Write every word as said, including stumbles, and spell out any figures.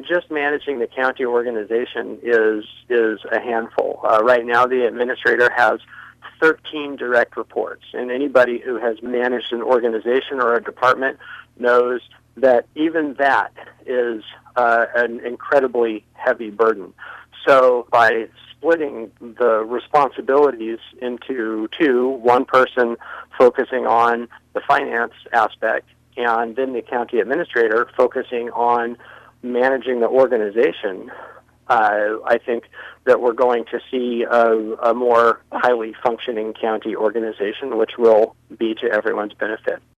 just managing the county organization is is a handful. Uh, right now, the administrator has thirteen direct reports, and anybody who has managed an organization or a department knows that even that is uh, an incredibly heavy burden. So by splitting the responsibilities into two, one person focusing on the finance aspect, and then the county administrator focusing on managing the organization, uh, I think that we're going to see a, a more highly functioning county organization, which will be to everyone's benefit.